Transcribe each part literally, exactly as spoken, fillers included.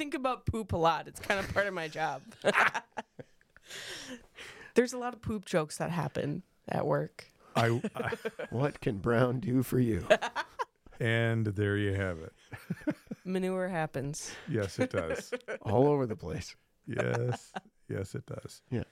think about poop a lot. It's kind of part of my job. There's a lot of poop jokes that happen at work. I, I What can Brown do for you? and there you have it. Manure happens. Yes, it does. All over the place. Yes, yes, it does. Yeah.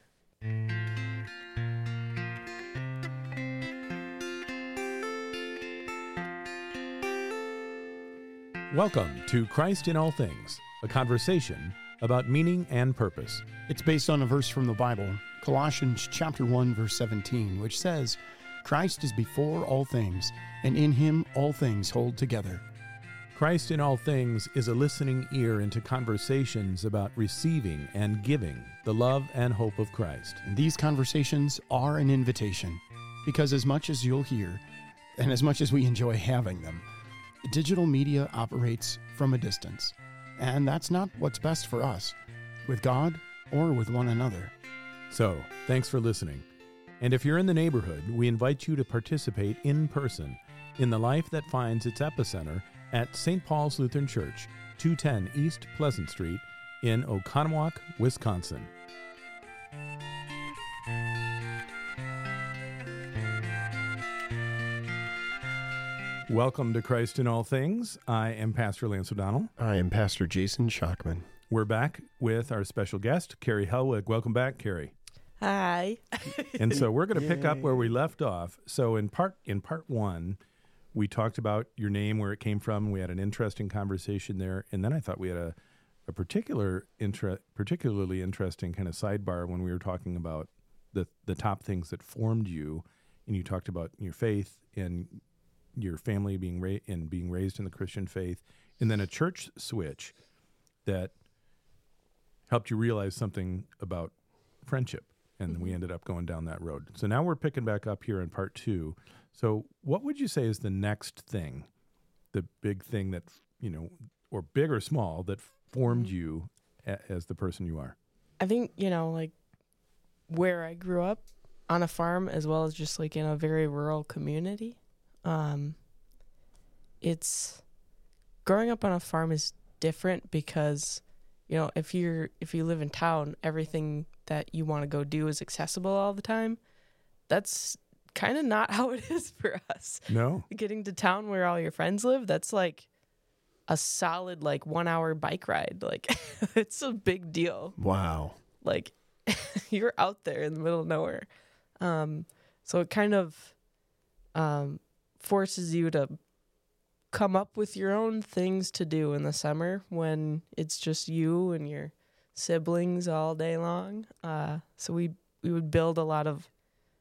Welcome to Christ in All Things, a conversation about meaning and purpose. It's based on a verse from the Bible, Colossians chapter one, verse seventeen, which says, Christ is before all things, and in him all things hold together. Christ in All Things is a listening ear into conversations about receiving and giving the love and hope of Christ. And these conversations are an invitation, because as much as you'll hear, and as much as we enjoy having them, digital media operates from a distance, and that's not what's best for us, with God or with one another. So, thanks for listening. And if you're in the neighborhood, we invite you to participate in person in the life that finds its epicenter at Saint Paul's Lutheran Church, two ten East Pleasant Street in Oconomowoc, Wisconsin. Welcome to Christ in All Things. I am Pastor Lance O'Donnell. I am Pastor Jason Schockman. We're back with our special guest, Carrie Helwig. Welcome back, Carrie. Hi. And so we're going to pick up where we left off. So in part in part one, we talked about your name, where it came from. We had an interesting conversation there, and then I thought we had a, a particular inter- particularly interesting kind of sidebar when we were talking about the the top things that formed you, and you talked about your faith and your family being ra- and being raised in the Christian faith, and then a church switch that helped you realize something about friendship. And mm-hmm. we ended up going down that road. So now we're picking back up here in part two. So what would you say is the next thing, the big thing that, you know, or big or small, that formed mm-hmm. you a- as the person you are? I think, you know, like where I grew up on a farm, as well as just like in a very rural community. Um, it's growing up on a farm is different because, you know, if you're if you live in town, everything that you want to go do is accessible all the time. That's kind of not how it is for us. No. Getting to town where all your friends live, that's like a solid like one hour bike ride. Like it's a big deal. Wow. Like you're out there in the middle of nowhere. Um, so it kind of um, forces you to come up with your own things to do in the summer when it's just you and your siblings all day long. Uh, so we we would build a lot of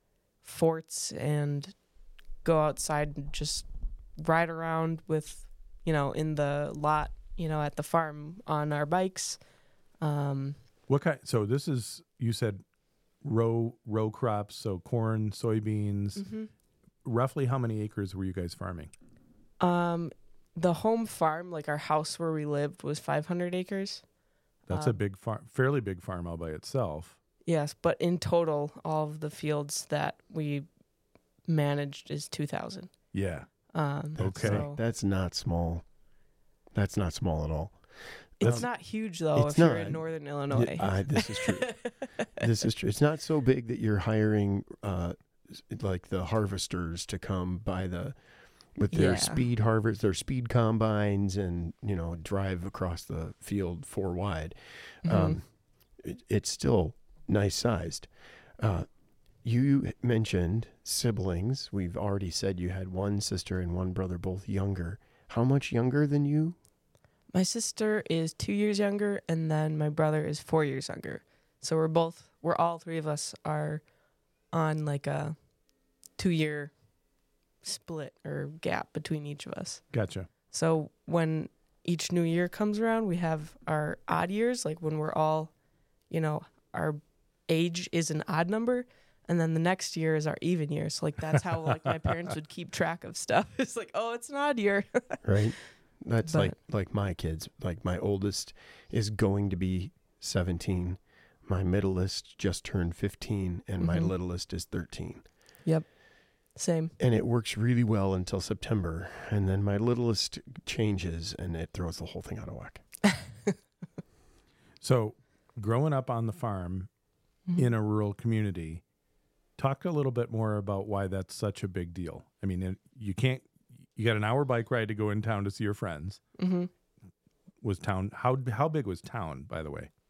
forts and go outside and just ride around with, you know, in the lot, you know, at the farm on our bikes. Um, what kind? So this is, you said row row crops, so corn, soybeans. Mm-hmm. Roughly how many acres were you guys farming? Um, the home farm, like our house where we lived, was five hundred acres. That's um, a big farm, fairly big farm all by itself. Yes, but in total, all of the fields that we managed is two thousand. Yeah. Um, That's okay. not, that's not small. That's not small at all. It's Um, not huge, though, it's if you're not. in northern Illinois. Uh, this is true. This is true. It's not so big that you're hiring uh, like the harvesters to come by the with their Yeah. speed harvest, their speed combines, and you know drive across the field four wide. Mm-hmm. Um, it, it's still nice sized. Uh, you mentioned siblings. We've already said you had one sister and one brother, both younger. How much younger than you? My sister is two years younger, and then my brother is four years younger. So we're both, we're all three of us are on like a two-year split or gap between each of us. Gotcha. So when each new year comes around, we have our odd years, like when we're all, you know, our age is an odd number, and then the next year is our even year. So like that's how like my parents would keep track of stuff. It's like, oh, it's an odd year. Right. That's But- like like my kids. Like my oldest is going to be seventeen. My middleest just turned fifteen, and my Mhm. littlest is thirteen. Yep. Same. And it works really well until September, and then my littlest changes, and it throws the whole thing out of whack. So, growing up on the farm Mhm. in a rural community, talk a little bit more about why that's such a big deal. I mean, it- you can't, you got an hour bike ride to go in town to see your friends. Mm-hmm. Was town, how, how big was town, by the way?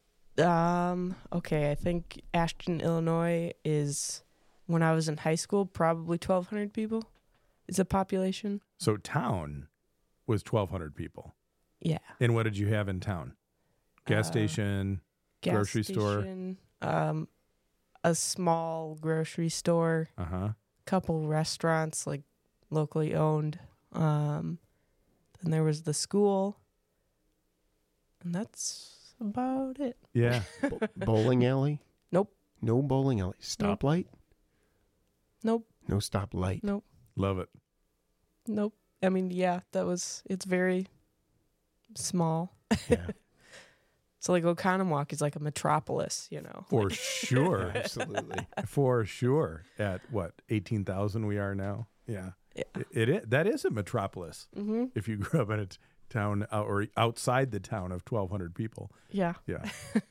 Um, okay, I think Ashton, Illinois is, when I was in high school, probably twelve hundred people is the population. So, town was twelve hundred people. Yeah. And what did you have in town? Gas Uh, station, Gas grocery store. station, um, a small grocery store, uh huh. couple restaurants, like locally owned. Um, then there was the school. And that's about it. Yeah. Bo- bowling alley? Nope. No bowling alley. Stoplight? Nope. No stoplight. Nope. Love it. Nope. I mean, yeah, that was, it's very small. Yeah, So like Oconomowoc is like a metropolis, you know. For sure. absolutely. For sure. At what, eighteen thousand we are now? Yeah. Yeah. It, it is, that is a metropolis Mm-hmm. if you grew up in a t- town uh, or outside the town of twelve hundred people. Yeah. Yeah.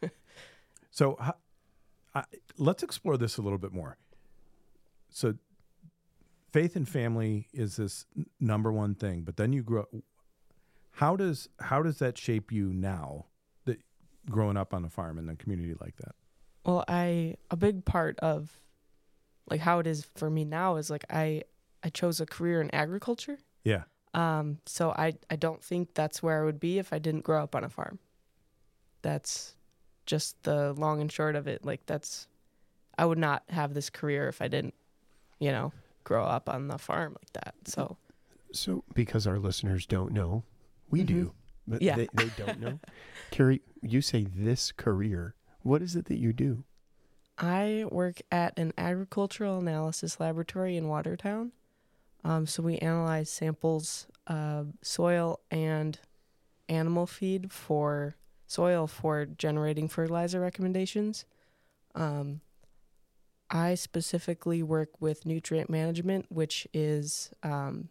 So ho- I, let's explore this a little bit more. So faith and family is this n- number one thing, but then you grow. How does how does that shape you now? That growing up on a farm in a community like that. Well, I a big part of like how it is for me now is like I I chose a career in agriculture. Yeah. Um, so I I don't think that's where I would be if I didn't grow up on a farm. That's just the long and short of it. Like that's I would not have this career if I didn't, you know, grow up on the farm like that. So So, because our listeners don't know, we do, Mhm. but Yeah. they, they don't know. Carrie, you say this career. What is it that you do? I work at an agricultural analysis laboratory in Watertown. Um, so we analyze samples of soil and animal feed for soil for generating fertilizer recommendations. Um, I specifically work with nutrient management, which is um,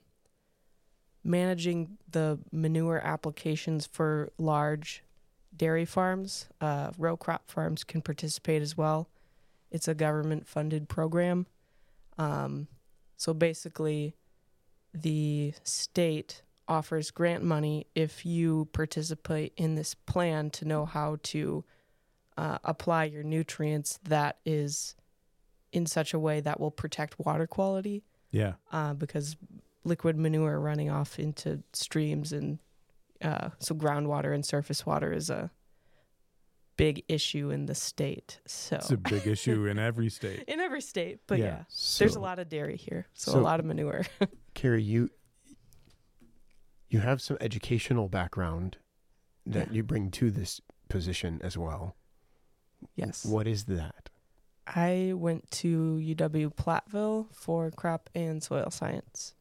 managing the manure applications for large dairy farms. Uh, row crop farms can participate as well. It's a government-funded program. Um, so basically, the state offers grant money if you participate in this plan to know how to uh, apply your nutrients that is in such a way that will protect water quality, Yeah. uh, because liquid manure running off into streams and uh, so groundwater and surface water is a big issue in the state. So It's a big issue in every state. in every state, but Yeah. yeah, So, there's a lot of dairy here, so, so- a lot of manure. Carrie, you you have some educational background that Yeah. you bring to this position as well. Yes. What is that? I went to U W Platteville for crop and soil science.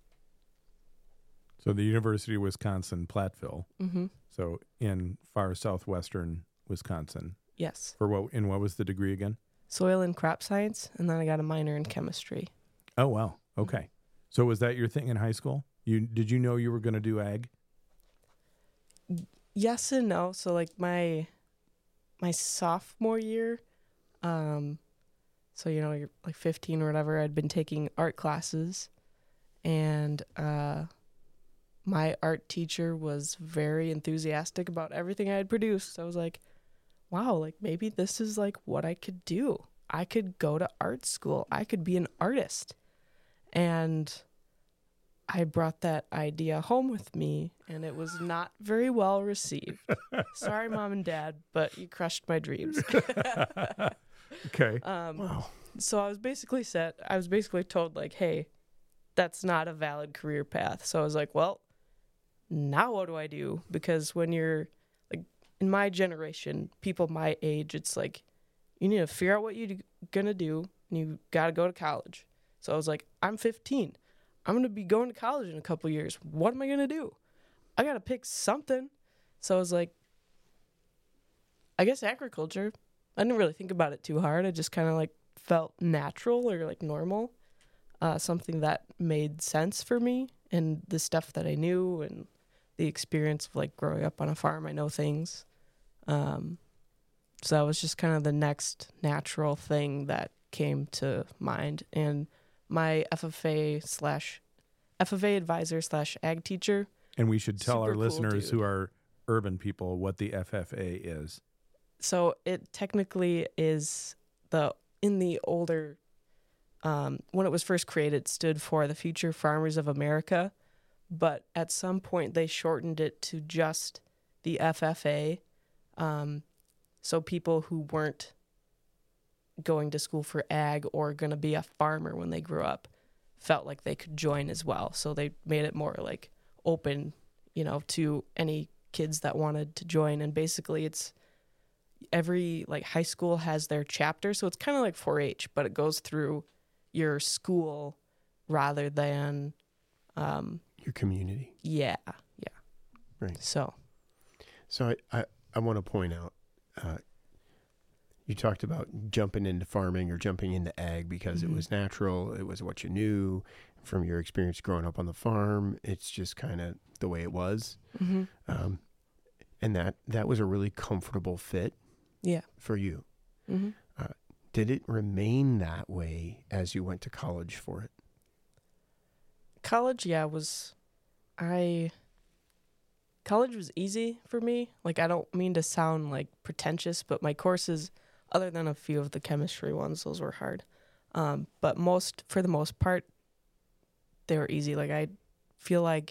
So the University of Wisconsin Platteville. Mm-hmm. So in far southwestern Wisconsin. Yes. For what? In what was the degree again? Soil and crop science, and then I got a minor in chemistry. Oh wow. Okay. So was that your thing in high school? You did you know you were going to do ag? Yes and no. So like my my sophomore year, um, so you know you're like fifteen or whatever. I'd been taking art classes, and uh, my art teacher was very enthusiastic about everything I had produced. So I was like, wow, like maybe this is like what I could do. I could go to art school. I could be an artist. And I brought that idea home with me, and it was not very well received. Sorry, Mom and Dad, but you crushed my dreams. Okay. um, Wow. so I was basically set. I was basically told, like, hey, that's not a valid career path. So I was like, well, now what do I do? Because when you're, like, in my generation, people my age, it's like, you need to figure out what you're going to do, and you got to go to college. So I was like, I'm fifteen. I'm going to be going to college in a couple years. What am I going to do? I got to pick something. So I was like, I guess agriculture. I didn't really think about it too hard. I just kind of like felt natural or like normal, uh, something that made sense for me and the stuff that I knew and the experience of like growing up on a farm. I know things. Um, so that was just kind of the next natural thing that came to mind. And my F F A slash F F A advisor slash ag teacher. And we should tell Super our cool listeners dude. who are urban people what the F F A is. So it technically is the in the older um, when it was first created, it stood for the Future Farmers of America, but at some point they shortened it to just the F F A. Um, so people who weren't going to school for ag or going to be a farmer when they grew up felt like they could join as well. So they made it more like open, you know, to any kids that wanted to join. And basically it's every like high school has their chapter. So it's kind of like four H, but it goes through your school rather than, um, Your community. yeah, yeah. Right. So, So I, I, I want to point out, uh, you talked about jumping into farming or jumping into ag because Mhm. it was natural. It was what you knew from your experience growing up on the farm. It's just kind of the way it was. mm-hmm. Um, and that, that was a really comfortable fit yeah. for you. Mm-hmm. Did it remain that way as you went to college for it? College, yeah, was I college was easy for me. Like I don't mean to sound like pretentious, but my courses, other than a few of the chemistry ones, those were hard. Um, but most for the most part, they were easy. Like I feel like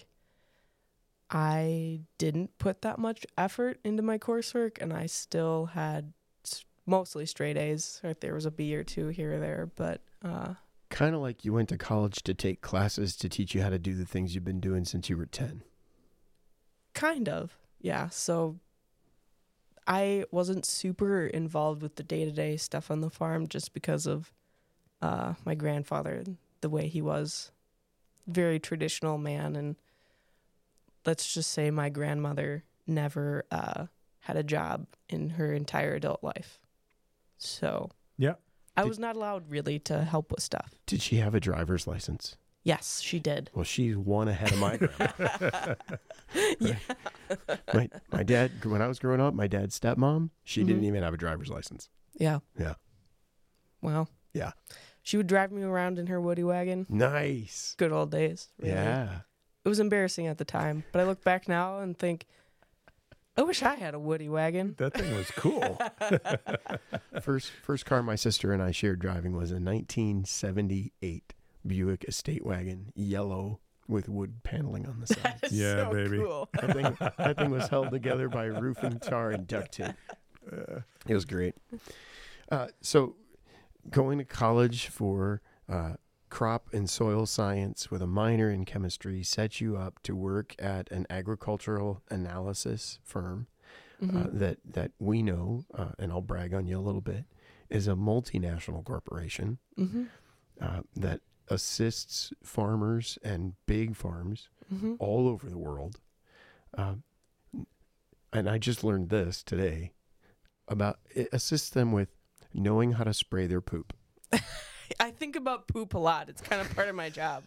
I didn't put that much effort into my coursework, and I still had s- mostly straight A's. Right, there was a B or two here or there, but uh, Kind of like you went to college to take classes to teach you how to do the things you've been doing since you were ten. kind of, yeah. So I wasn't super involved with the day-to-day stuff on the farm just because of uh, my grandfather and the way he was. Very traditional man, and let's just say my grandmother never uh, had a job in her entire adult life. So Yeah. I Did- was not allowed really to help with stuff. Did she have a driver's license? Yes, she did. Well, she's one ahead of my grandma. Yeah. my, my dad, when I was growing up, my dad's stepmom, she Mhm. didn't even have a driver's license. Yeah. Yeah. Well. Yeah. She would drive me around in her woody wagon. Nice. Good old days. Really. Yeah. It was embarrassing at the time, but I look back now and think, I wish I had a woody wagon. That thing was cool. First first car my sister and I shared driving was a nineteen seventy-eight Buick Estate Wagon, yellow with wood paneling on the sides. That's Yeah, so baby. Cool. That thing, that thing was held together by roofing tar and duct tape. Uh, It was great. Uh, so, going to college for uh, crop and soil science with a minor in chemistry set you up to work at an agricultural analysis firm Mhm. uh, that that we know, uh, and I'll brag on you a little bit, is a multinational corporation Mhm. uh, that assists farmers and big farms Mhm. all over the world. Um, and I just learned this today about it assists them with knowing how to spray their poop. I think about poop a lot. It's kind of part of my job.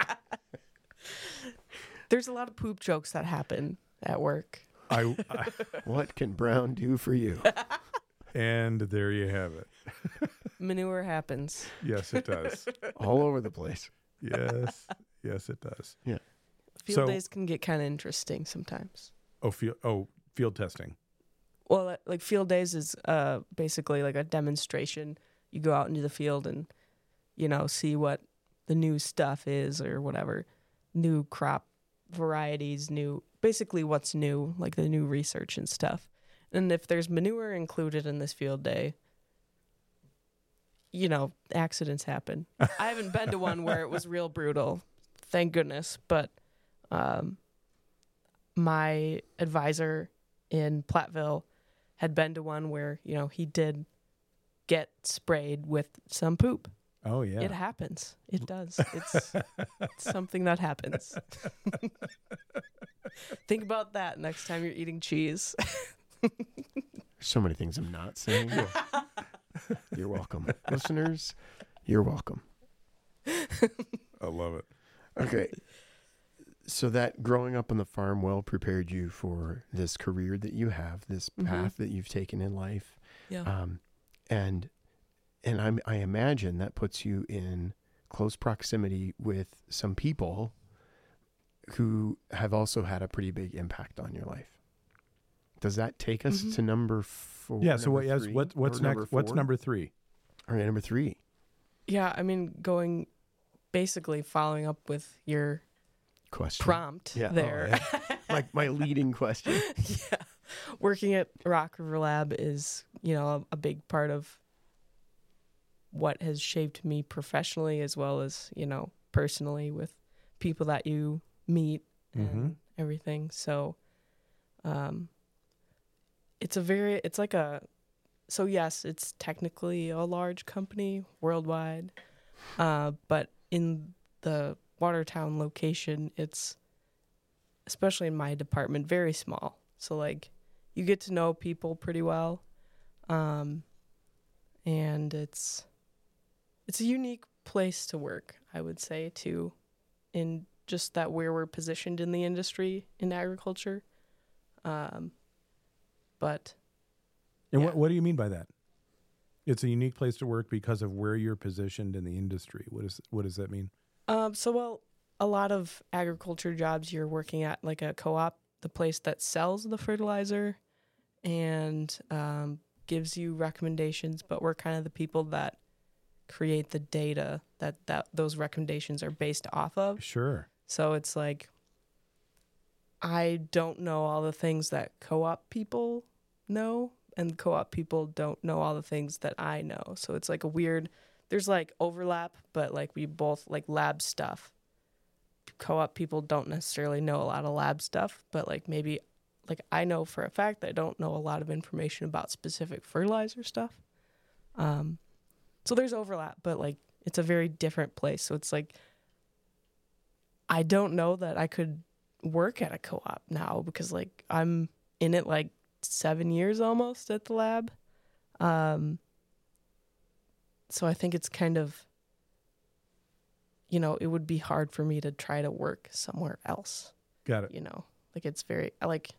There's a lot of poop jokes that happen at work. I, I What can Brown do for you? and there you have it. Manure happens. Yes, it does. All over the place. Yes, yes, it does. Field So- days can get kind of interesting sometimes. Oh, field. Oh, field testing. Well, uh, like field days is uh, basically like a demonstration. You go out into the field and, you know, see what the new stuff is or whatever, new crop varieties, new, basically what's new, like the new research and stuff. And if there's manure included in this field day, you know, accidents happen. I haven't been to one where it was real brutal, thank goodness. But um, my advisor in Platteville had been to one where, you know, he did get sprayed with some poop. Oh yeah. It happens. It does. It's, it's something that happens. Think about that next time you're eating cheese. There's so many things I'm not saying. You're welcome. Listeners, you're welcome. I love it. Okay. So that growing up on the farm well prepared you for this career that you have, this Mhm. path that you've taken in life. Yeah. Um, and and I'm, I imagine that puts you in close proximity with some people who have also had a pretty big impact on your life. Does that take us Mhm. to number four? Yeah. So what? number Yes. three, What? What's or next? number What's four? number three? Or number three? Yeah, I mean, going basically following up with your Question. prompt Yeah, oh, there. my, my leading question. Yeah. Working at Rock River Lab is, you know, a, a big part of what has shaped me professionally as well as, you know, personally with people that you meet and Mhm. everything. So um it's a very it's like a so yes, it's technically a large company worldwide. Uh but in the Watertown location, it's especially in my department very small. So like you get to know people pretty well. Um and it's it's a unique place to work, I would say, too, in just that where we're positioned in the industry in agriculture. Um, but And Yeah. what? What do you mean by that? It's a unique place to work because of where you're positioned in the industry. What is? What does that mean? um, so well, a lot of agriculture jobs you're working at like a co-op, the place that sells the fertilizer and um, gives you recommendations, but we're kind of the people that create the data that, that those recommendations are based off of. Sure. So it's like I don't know all the things that co-op people know, and co-op people don't know all the things that I know. So it's like a weird, there's like overlap, but like we both like lab stuff. Co-op people don't necessarily know a lot of lab stuff, but like maybe like I know for a fact that I don't know a lot of information about specific fertilizer stuff. Um, so there's overlap, but like it's a very different place. So it's like I don't know that I could work at a co-op now because like I'm in it like seven years almost at the lab. Um, so I think it's kind of, you know, it would be hard for me to try to work somewhere else, Got it. you know, like it's very, I like,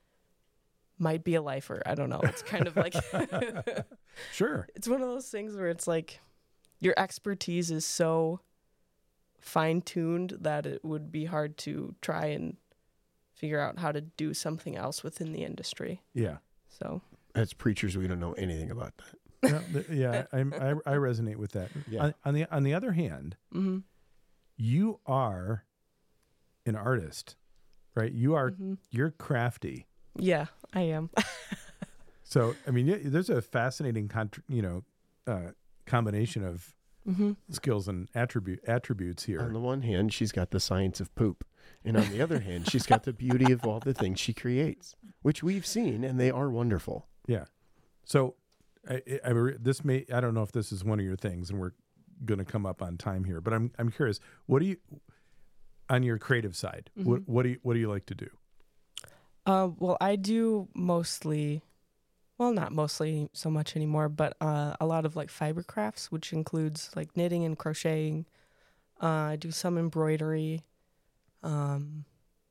might be a lifer. I don't know. It's kind of like, Sure. it's one of those things where it's like your expertise is so fine-tuned that it would be hard to try and figure out how to do something else within the industry. Yeah. So As preachers, we don't know anything about that. Yeah. th- yeah I'm, I I resonate with that. Yeah. On, on the on the other hand, mhm, you are an artist, right? You are mhm. you're crafty. Yeah, I am. So I mean, y- there's a fascinating, contr you know, uh, combination of hmm skills and attribute attributes On here. the one hand, she's got the science of poop. And on the other hand, she's got the beauty of all the things she creates, which we've seen, and they are wonderful. Yeah. So I, I, I re- this may I don't know if this is one of your things, and we're going to come up on time here, but I'm I'm curious. What do you on your creative side? What Mhm. what do you what do you like to do? Uh, well, I do mostly, well, not mostly so much anymore, but uh, a lot of like fiber crafts, which includes like knitting and crocheting. Uh, I do some embroidery. Um,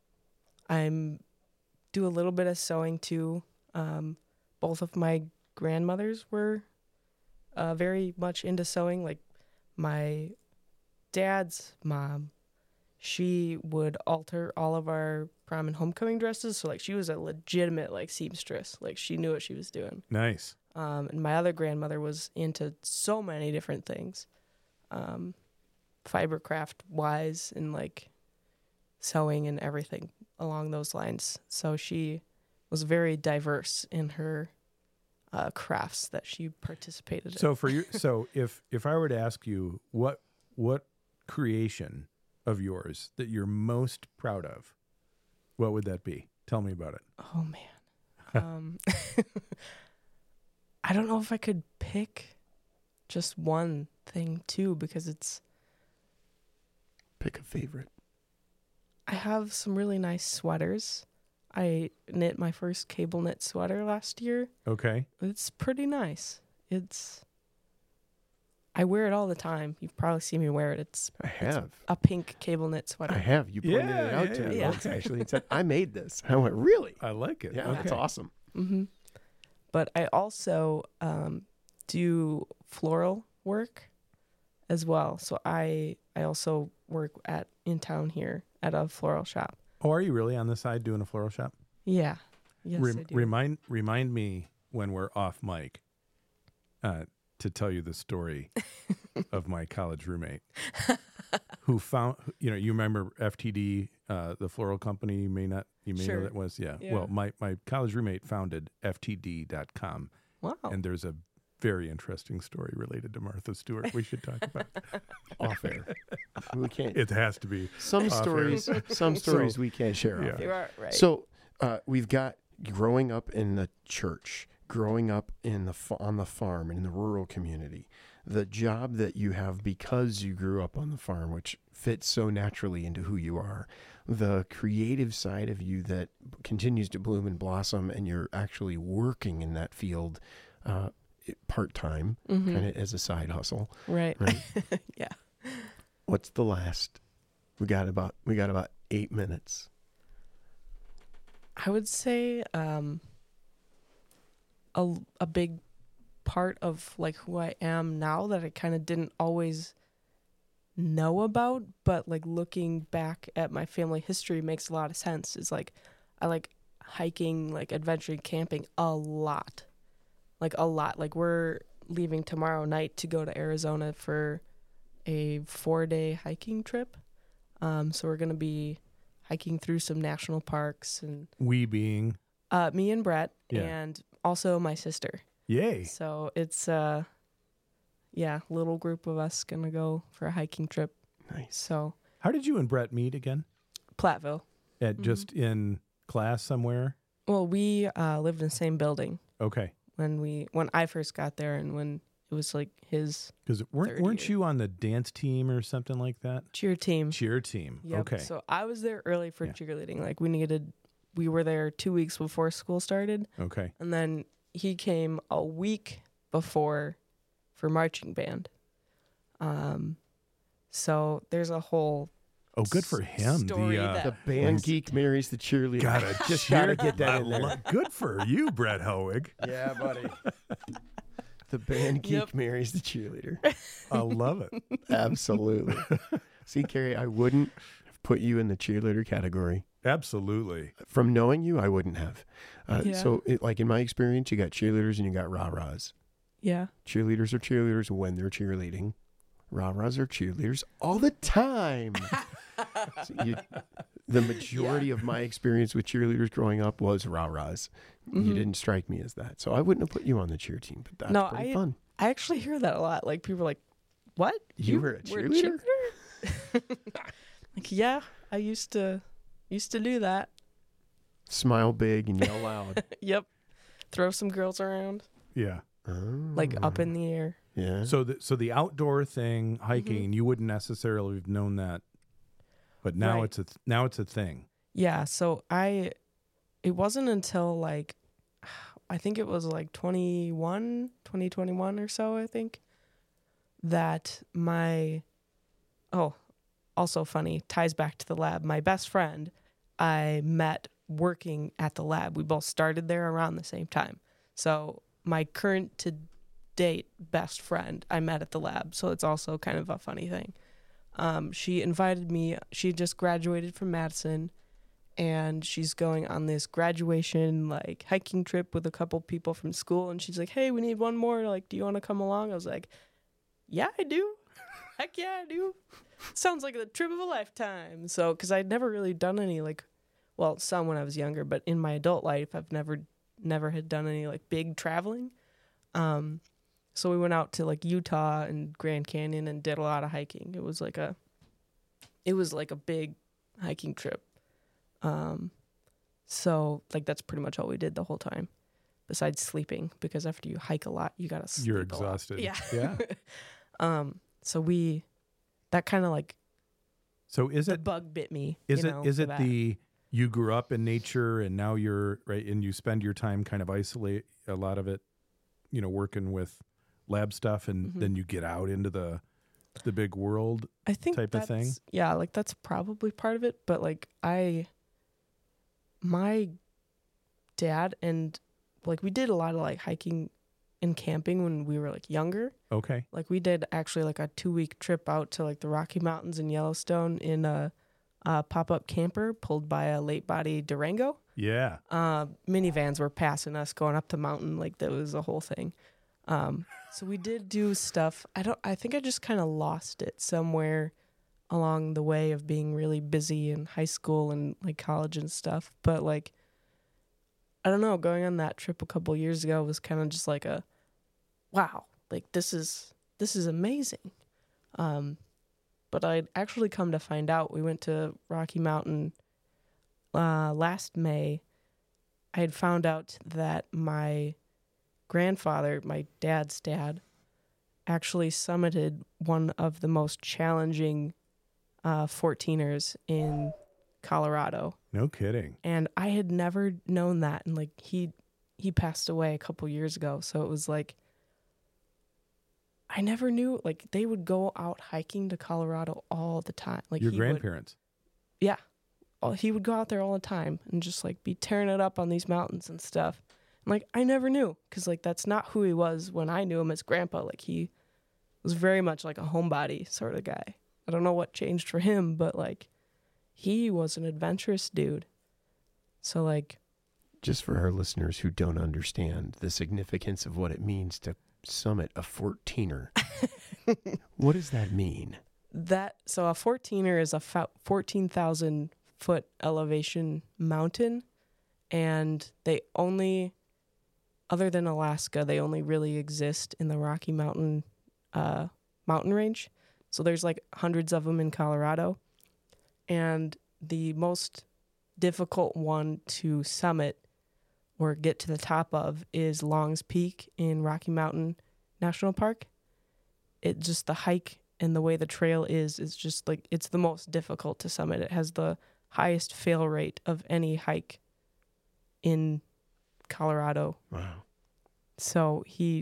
I'm do a little bit of sewing too. Um, both of my grandmothers were uh, very much into sewing. Like my dad's mom, she would alter all of our prom and homecoming dresses. So like she was a legitimate like seamstress. Like she knew what she was doing. Nice. Um, and my other grandmother was into so many different things, um, fibercraft wise and like sewing and everything along those lines. So she was very diverse in her uh, crafts that she participated in. So for you, so if if I were to ask you what what creation of yours that you're most proud of, what would that be? Tell me about it. Oh man. um, I don't know if I could pick just one thing too, because it's, Pick a favorite. I have some really nice sweaters. I knit my first cable knit sweater last year. Okay. It's pretty nice. It's, I wear it all the time. You've probably seen me wear it. It's I have. a pink cable knit sweater. I have. You pointed Yeah, it out yeah, to me yeah. once, actually, and said, I made this. I went, really? I like it. Yeah, okay. that's awesome. hmm But I also um, do floral work as well. So I I also work at in town here at a floral shop. Oh, are you really on the side doing a floral shop? Yeah. Yes, Rem- I do. Remind remind me when we're off mic uh, to tell you the story of my college roommate who found, you know, you remember F T D, uh, the floral company. You may not, you may know Sure. that was, yeah. Yeah. Well, my, my college roommate founded F T D dot com, Wow. and there's a very interesting story related to Martha Stewart we should talk about. Off air. We can't. It has to be. Some off air. stories, some stories we can't share. Yeah. off You air. are right. So uh, we've got growing up in the church, growing up in the fa- on the farm in the rural community, the job that you have because you grew up on the farm, which fits so naturally into who you are, the creative side of you that continues to bloom and blossom, and you're actually working in that field uh, part time, Mhm. kind of as a side hustle. Right. Right. Yeah. What's the last? We got about we got about eight minutes. I would say um, a a big part of like who I am now that I kind of didn't always know about, but like looking back at my family history makes a lot of sense. Is like I like hiking, like adventuring, camping a lot, like a lot. Like we're leaving tomorrow night to go to Arizona for a four day hiking trip. Um, so we're gonna be hiking through some national parks and We being, uh, me and Brett, Yeah. and also my sister. yay. So it's uh, yeah, little group of us gonna go for a hiking trip. Nice. So How did you and Brett meet again? Platteville. At Mhm. just in class somewhere? Well, we uh, lived in the same building Okay. when we when I first got there, and when it was like his Because weren't, Third weren't year. you on the dance team or something like that? cheer team. Cheer team. Yep. Okay. So I was there early for Yeah. cheerleading. Like we needed, we were there two weeks before school started, Okay. and then he came a week before for marching band. Um, so there's a whole Oh, good for him. story the uh, that- The band geek marries the cheerleader. gotta Just cheer- gotta get that I in there. lo- Good for you, Brett Helwig. Yeah, buddy. The band geek Yep. marries the cheerleader. I love it. Absolutely. See, Carrie, I wouldn't have put you in the cheerleader category. Absolutely. From knowing you, I wouldn't have. Uh, Yeah. So, it, like in my experience, you got cheerleaders and you got rah-rahs. yeah. Cheerleaders are cheerleaders when they're cheerleading. Rah-rahs are cheerleaders all the time. So you, the majority of my experience with cheerleaders growing up was rah-rahs. You Mhm. didn't strike me as that. So I wouldn't have put you on the cheer team, but that's No, pretty I- fun. I actually hear that a lot. Like people are like, "What? You were a cheerleader?" cheerleader?" Like, yeah, I used to used to do that. Smile big and yell loud. Yep. Throw some girls around, Yeah. like up Oh, in the air. Yeah. So the so the outdoor thing, Mm-hmm. hiking, you wouldn't necessarily have known that, but now Right. it's a th- now it's a thing. Yeah, so I it wasn't until like I think it was like twenty-one, twenty twenty-one or so, I think, that my oh, also funny, ties back to the lab. My best friend I met working at the lab. We both started there around the same time. So my current to date best friend I met at the lab. So it's also kind of a funny thing. Um, she invited me. She just graduated from Madison, and she's going on this graduation like hiking trip with a couple people from school. And she's like, "Hey, we need one more. Like, do you want to come along?" I was like, "Yeah, I do. Heck yeah, I do. Sounds like the trip of a lifetime." So, because I'd never really done any like, well, some when I was younger, but in my adult life, I've never, never had done any like big traveling. Um, so we went out to like Utah and Grand Canyon and did a lot of hiking. It was like a, it was like a big hiking trip. Um, so like that's pretty much all we did the whole time, besides sleeping, because after you hike a lot, you gotta sleep. You're a lot. exhausted. Yeah. Yeah. um. So we, that kind of like So is the it bug bit me. is you it know, is for it that. the you grew up in nature and now you're right and you spend your time kind of isolate a lot of it, you know, working with lab stuff, and Mhm. then you get out into the the big world I think type of thing? that's- Yeah, like that's probably part of it. But like I, my dad and like we did a lot of like hiking and camping when we were like younger. Okay. Like we did actually like a two week trip out to like the Rocky Mountains in Yellowstone in a, a pop up camper pulled by a late body Durango. Yeah. Uh, minivans were passing us going up the mountain. Like that was a whole thing. Um, so we did do stuff. I don't, I think I just kind of lost it somewhere along the way of being really busy in high school and like college and stuff. But like, I don't know, going on that trip a couple years ago was kind of just like a, wow, like this is, this is amazing. Um, but I'd actually come to find out, we went to Rocky Mountain uh, last May. I had found out that my grandfather, my dad's dad, actually summited one of the most challenging uh, fourteeners in Colorado. No kidding. And I had never known that. And like he he passed away a couple years ago. So it was like I never knew, like they would go out hiking to Colorado all the time. Like Your he would- grandparents. yeah. Oh, he would go out there all the time and just like be tearing it up on these mountains and stuff. And like I never knew, because like that's not who he was when I knew him as grandpa. Like he was very much like a homebody sort of guy. I don't know what changed for him, but like he was an adventurous dude. So like Just for our listeners who don't understand the significance of what it means to summit a fourteener, what does that mean? that, so a fourteener is a fourteen thousand foot elevation mountain, and they only, other than Alaska, they only really exist in the Rocky Mountain uh, mountain range. So there's like hundreds of them in Colorado, and the most difficult one to summit or get to the top of is Long's Peak in Rocky Mountain National Park. It just, the hike and the way the trail is, is just like, it's the most difficult to summit. It has the highest fail rate of any hike in Colorado. Wow. So he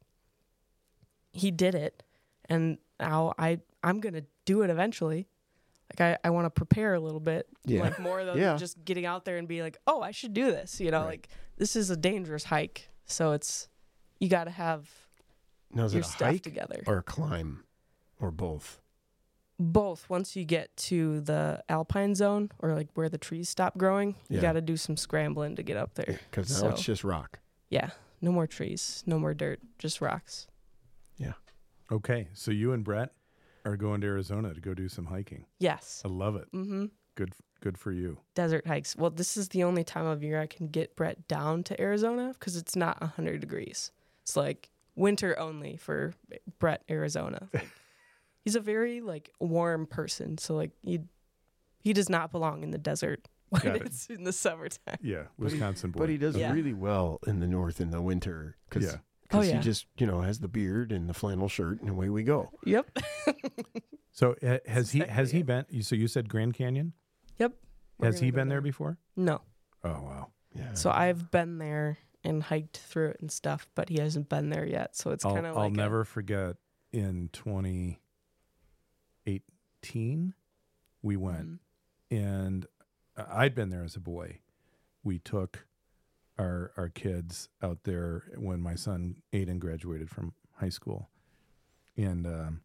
he did it, and now I I'm gonna do it eventually. Like I, I want to prepare a little bit, Yeah. like more than Yeah. just getting out there and be like, oh, I should do this. You know, Right. like this is a dangerous hike, so it's you got to have Now, is your it a stuff hike together. or a climb or both? Both. Once you get to the alpine zone, or like where the trees stop growing, Yeah. you got to do some scrambling to get up there. Because now So- it's just rock. Yeah, no more trees, no more dirt, just rocks. Okay. So you and Brett are going to Arizona to go do some hiking. Yes. I love it. Mm-hmm. Good good for you. Desert hikes. Well, this is the only time of year I can get Brett down to Arizona because it's not one hundred degrees. It's like winter only for Brett, Arizona. Like, he's a very like warm person, so like he he does not belong in the desert when Got it. it's in the summertime. Yeah. But he- Wisconsin boy. But he does Yeah. really well in the north in the winter because Yeah. Oh, yeah. he just, you know, has the beard and the flannel shirt and away we go. Yep. So uh, has he has he Exactly. been you- so you said Grand Canyon? Yep. We're Has gonna he go been there before? No. Oh wow. Yeah. So I've been there and hiked through it and stuff, but he hasn't been there yet. So it's I'll, kind of I'll like a- never forget in twenty eighteen we went Mhm. and uh, I'd been there as a boy. We took our our kids out there when my son Aiden graduated from high school, and um,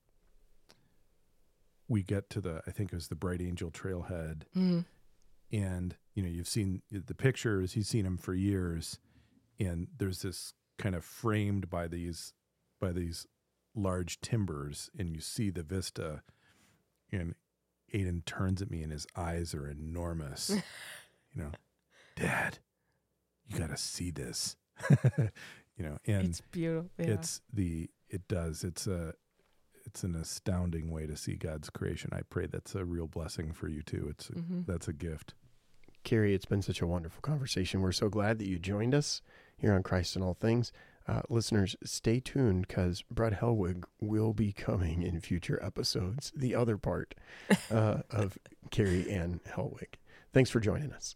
we get to the I think it was the Bright Angel Trailhead, Mhm. and you know you've seen the pictures. He's seen them for years, and there's this kind of framed by these by these large timbers, and you see the vista, and Aiden turns at me and his eyes are enormous. You know, Dad, you got to see this. You know, and It's beautiful. Yeah. it's the it does it's a it's an astounding way to see God's creation. I pray that's a real blessing for you too. It's a, Mhm. that's a gift. Carrie, it's been such a wonderful conversation. We're so glad that you joined us here on Christ in All Things. Uh, listeners, stay tuned because Brett Helwig will be coming in future episodes, the other part uh, of Carrie Ann Helwig. Thanks for joining us.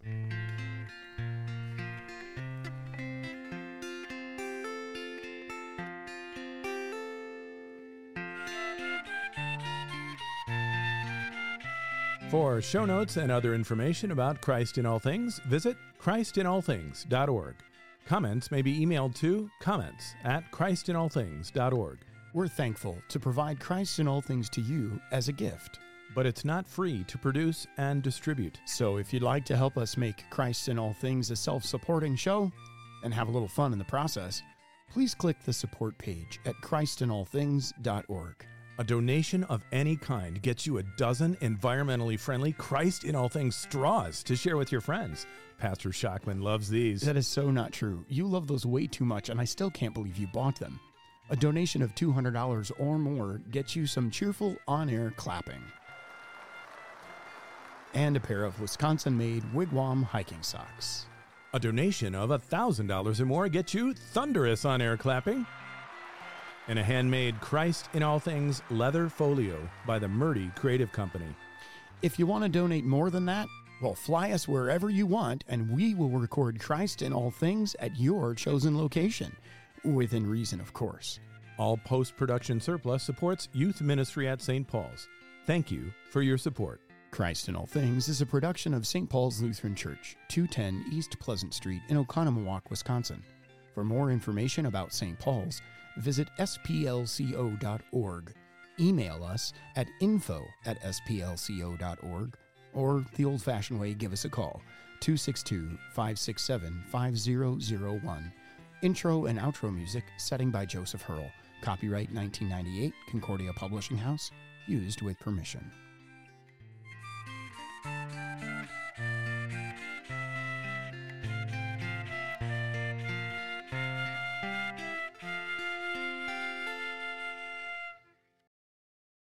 For show notes and other information about Christ in All Things, visit christ in all things dot org. Comments may be emailed to comments at christ in all things dot org. We're thankful to provide Christ in all things to you as a gift. But it's not free to produce and distribute. So if you'd like to help us make Christ in All Things a self-supporting show and have a little fun in the process, please click the support page at christ in all things dot org. A donation of any kind gets you a dozen environmentally friendly Christ in All Things straws to share with your friends. Pastor Shockman loves these. That is so not true. You love those way too much, and I still can't believe you bought them. A donation of two hundred dollars or more gets you some cheerful on-air clapping. And a pair of Wisconsin-made Wigwam hiking socks. A donation of one thousand dollars or more gets you thunderous on-air clapping. And a handmade Christ in All Things leather folio by the Murdy Creative Company. If you want to donate more than that, well, fly us wherever you want, and we will record Christ in All Things at your chosen location. Within reason, of course. All post-production surplus supports youth ministry at Saint Paul's. Thank you for your support. Christ in All Things is a production of Saint Paul's Lutheran Church, two ten East Pleasant Street in Oconomowoc, Wisconsin. For more information about Saint Paul's, visit s p l c o dot org, email us at info at s p l c o dot org, or the old-fashioned way, give us a call, two six two, five six seven, five zero zero one. Intro and outro music, setting by Joseph Hurl. Copyright nineteen ninety-eight, Concordia Publishing House, used with permission.